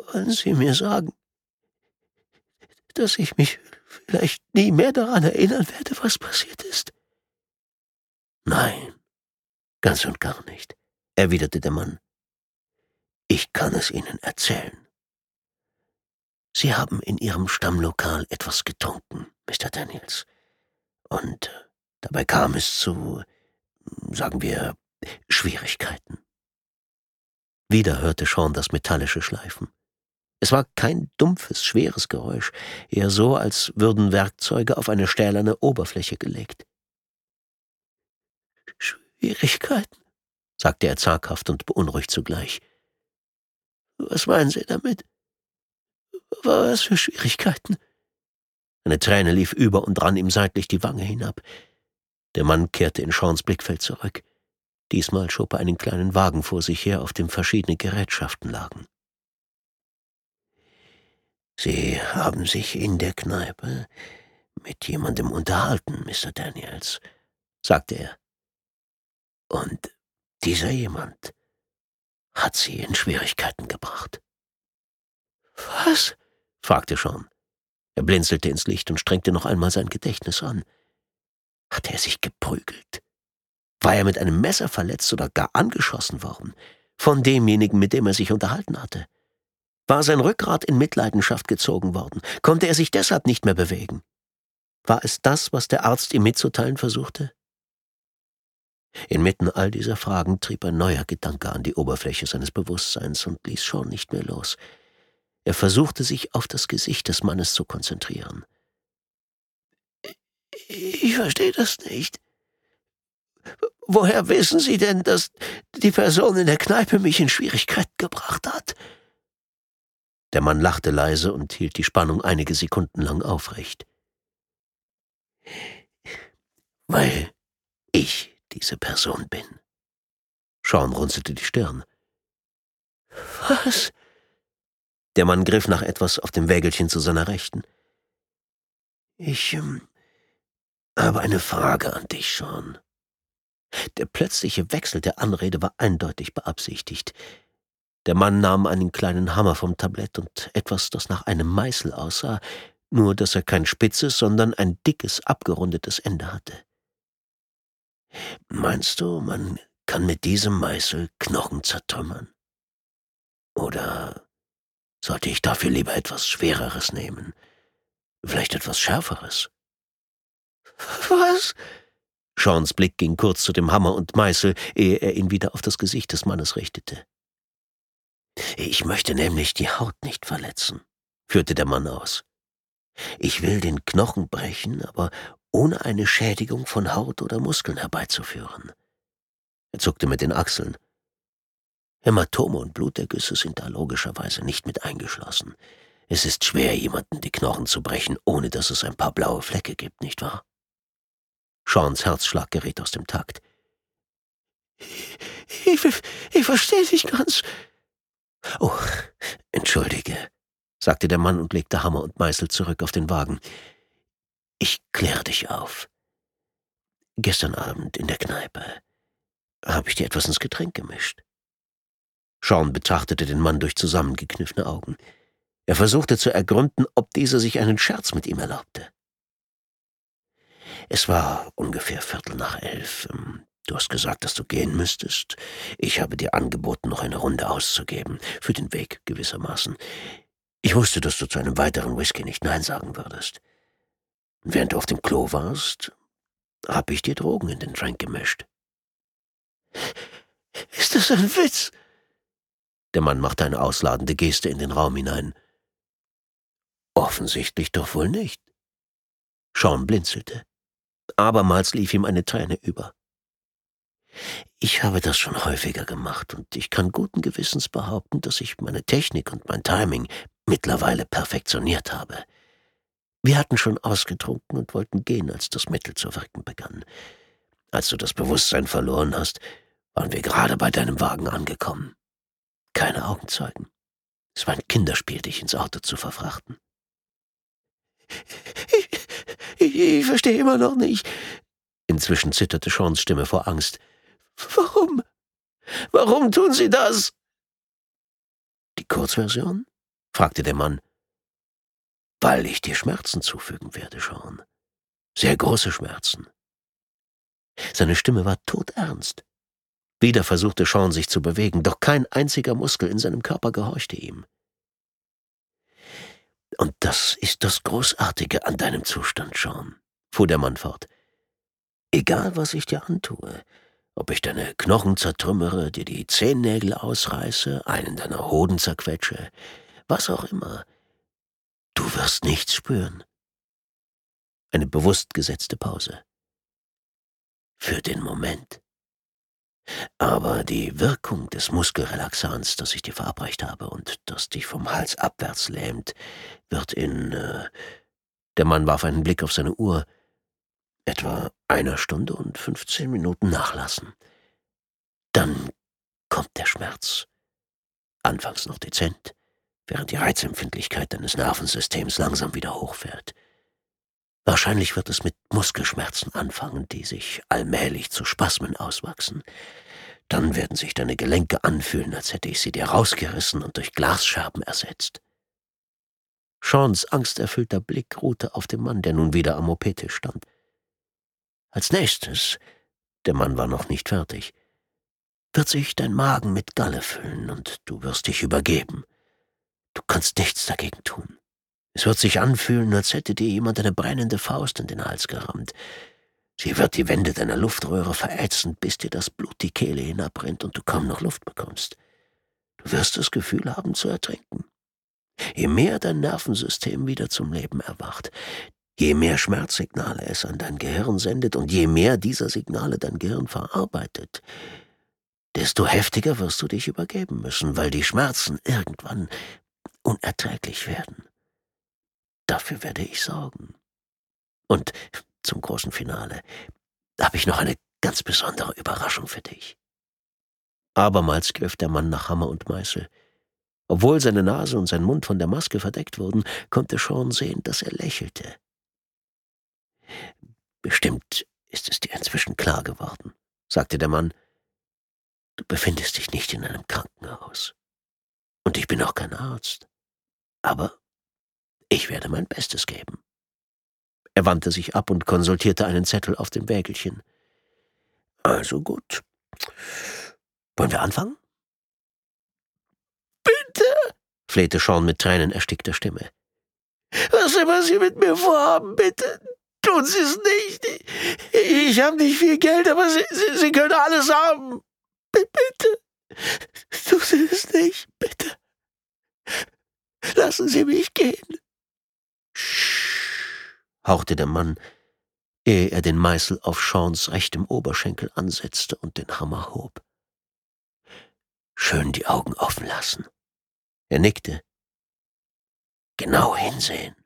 Wollen Sie mir sagen, dass ich mich vielleicht nie mehr daran erinnern werde, was passiert ist?« »Nein, ganz und gar nicht«, erwiderte der Mann. »Ich kann es Ihnen erzählen. Sie haben in Ihrem Stammlokal etwas getrunken, Mr. Daniels. Und dabei kam es zu, sagen wir, Schwierigkeiten.« Wieder hörte Sean das metallische Schleifen. Es war kein dumpfes, schweres Geräusch, eher so, als würden Werkzeuge auf eine stählerne Oberfläche gelegt. »Schwierigkeiten?«, sagte er zaghaft und beunruhigt zugleich. »Was meinen Sie damit? Was für Schwierigkeiten?« Eine Träne lief über und rann ihm seitlich die Wange hinab. Der Mann kehrte in Seans Blickfeld zurück. Diesmal schob er einen kleinen Wagen vor sich her, auf dem verschiedene Gerätschaften lagen. »Sie haben sich in der Kneipe mit jemandem unterhalten, Mr. Daniels«, sagte er. »Und dieser jemand hat Sie in Schwierigkeiten gebracht.« »Was?«, fragte Sean. Er blinzelte ins Licht und strengte noch einmal sein Gedächtnis an. Hatte er sich geprügelt? War er mit einem Messer verletzt oder gar angeschossen worden? Von demjenigen, mit dem er sich unterhalten hatte? War sein Rückgrat in Mitleidenschaft gezogen worden? Konnte er sich deshalb nicht mehr bewegen? War es das, was der Arzt ihm mitzuteilen versuchte? Inmitten all dieser Fragen trieb ein neuer Gedanke an die Oberfläche seines Bewusstseins und ließ Sean nicht mehr los. Er versuchte, sich auf das Gesicht des Mannes zu konzentrieren. »Ich verstehe das nicht. Woher wissen Sie denn, dass die Person in der Kneipe mich in Schwierigkeiten gebracht hat?« Der Mann lachte leise und hielt die Spannung einige Sekunden lang aufrecht. »Weil ich diese Person bin.« Sean runzelte die Stirn. »Was?« Der Mann griff nach etwas auf dem Wägelchen zu seiner Rechten. »Ich habe eine Frage an dich, Sean.« Der plötzliche Wechsel der Anrede war eindeutig beabsichtigt. Der Mann nahm einen kleinen Hammer vom Tablett und etwas, das nach einem Meißel aussah, nur dass er kein spitzes, sondern ein dickes, abgerundetes Ende hatte. »Meinst du, man kann mit diesem Meißel Knochen zertrümmern? Oder sollte ich dafür lieber etwas Schwereres nehmen? Vielleicht etwas Schärferes?« »Was?« Seans Blick ging kurz zu dem Hammer und Meißel, ehe er ihn wieder auf das Gesicht des Mannes richtete. »Ich möchte nämlich die Haut nicht verletzen«, führte der Mann aus. »Ich will den Knochen brechen, aber ohne eine Schädigung von Haut oder Muskeln herbeizuführen.« Er zuckte mit den Achseln. »Hämatome und Blutergüsse sind da logischerweise nicht mit eingeschlossen. Es ist schwer, jemanden die Knochen zu brechen, ohne dass es ein paar blaue Flecke gibt, nicht wahr?« Seans Herzschlag geriet aus dem Takt. Ich verstehe dich ganz.« »Oh, entschuldige«, sagte der Mann und legte Hammer und Meißel zurück auf den Wagen. »Ich kläre dich auf. Gestern Abend in der Kneipe habe ich dir etwas ins Getränk gemischt.« Sean betrachtete den Mann durch zusammengekniffene Augen. Er versuchte zu ergründen, ob dieser sich einen Scherz mit ihm erlaubte. »Es war ungefähr 11:15. Du hast gesagt, dass du gehen müsstest. Ich habe dir angeboten, noch eine Runde auszugeben. Für den Weg gewissermaßen. Ich wusste, dass du zu einem weiteren Whisky nicht Nein sagen würdest. Und während du auf dem Klo warst, habe ich dir Drogen in den Drink gemischt.« »Ist das ein Witz?« Der Mann machte eine ausladende Geste in den Raum hinein. »Offensichtlich doch wohl nicht.« Sean blinzelte. Abermals lief ihm eine Träne über. »Ich habe das schon häufiger gemacht und ich kann guten Gewissens behaupten, dass ich meine Technik und mein Timing mittlerweile perfektioniert habe. Wir hatten schon ausgetrunken und wollten gehen, als das Mittel zu wirken begann. Als du das Bewusstsein verloren hast, waren wir gerade bei deinem Wagen angekommen. Keine Augenzeugen. Es war ein Kinderspiel, dich ins Auto zu verfrachten.« Ich verstehe immer noch nicht.« Inzwischen zitterte Seans Stimme vor Angst. »Warum? Warum tun Sie das?« Die Kurzversion? fragte der Mann. »Weil ich dir Schmerzen zufügen werde, Sean. Sehr große Schmerzen.« Seine Stimme war todernst. Wieder versuchte Sean sich zu bewegen, doch kein einziger Muskel in seinem Körper gehorchte ihm. »Und das ist das Großartige an deinem Zustand, Sean«, fuhr der Mann fort. »Egal, was ich dir antue, ob ich deine Knochen zertrümmere, dir die Zehennägel ausreiße, einen deiner Hoden zerquetsche, was auch immer, du wirst nichts spüren.« Eine bewusst gesetzte Pause. »Für den Moment. Aber die Wirkung des Muskelrelaxants, das ich dir verabreicht habe und das dich vom Hals abwärts lähmt, wird Der Mann warf einen Blick auf seine Uhr, etwa 1 Stunde und 15 Minuten nachlassen. Dann kommt der Schmerz. Anfangs noch dezent, während die Reizempfindlichkeit deines Nervensystems langsam wieder hochfährt. Wahrscheinlich wird es mit Muskelschmerzen anfangen, die sich allmählich zu Spasmen auswachsen. Dann werden sich deine Gelenke anfühlen, als hätte ich sie dir rausgerissen und durch Glasscherben ersetzt. Seans angsterfüllter Blick ruhte auf dem Mann, der nun wieder am OP-Tisch stand. Als nächstes, der Mann war noch nicht fertig, wird sich dein Magen mit Galle füllen und du wirst dich übergeben. Du kannst nichts dagegen tun. Es wird sich anfühlen, als hätte dir jemand eine brennende Faust in den Hals gerammt. Sie wird die Wände deiner Luftröhre verätzen, bis dir das Blut die Kehle hinabrennt und du kaum noch Luft bekommst. Du wirst das Gefühl haben, zu ertrinken. Je mehr dein Nervensystem wieder zum Leben erwacht, je mehr Schmerzsignale es an dein Gehirn sendet und je mehr dieser Signale dein Gehirn verarbeitet, desto heftiger wirst du dich übergeben müssen, weil die Schmerzen irgendwann unerträglich werden. Dafür werde ich sorgen. Und zum großen Finale habe ich noch eine ganz besondere Überraschung für dich.« Abermals griff der Mann nach Hammer und Meißel. Obwohl seine Nase und sein Mund von der Maske verdeckt wurden, konnte Sean sehen, dass er lächelte. »Bestimmt ist es dir inzwischen klar geworden«, sagte der Mann. »Du befindest dich nicht in einem Krankenhaus. Und ich bin auch kein Arzt. Aber ich werde mein Bestes geben.« Er wandte sich ab und konsultierte einen Zettel auf dem Wägelchen. »Also gut. Wollen wir anfangen?« »Bitte«, flehte Sean mit tränenerstickter Stimme. »Was immer Sie mit mir vorhaben, bitte, tun Sie es nicht. Ich habe nicht viel Geld, aber Sie können alles haben. Bitte, tun Sie es nicht, bitte. Lassen Sie mich gehen.« »Sch«, hauchte der Mann, ehe er den Meißel auf Seans rechtem Oberschenkel ansetzte und den Hammer hob. »Schön die Augen offen lassen.« Er nickte. »Genau hinsehen.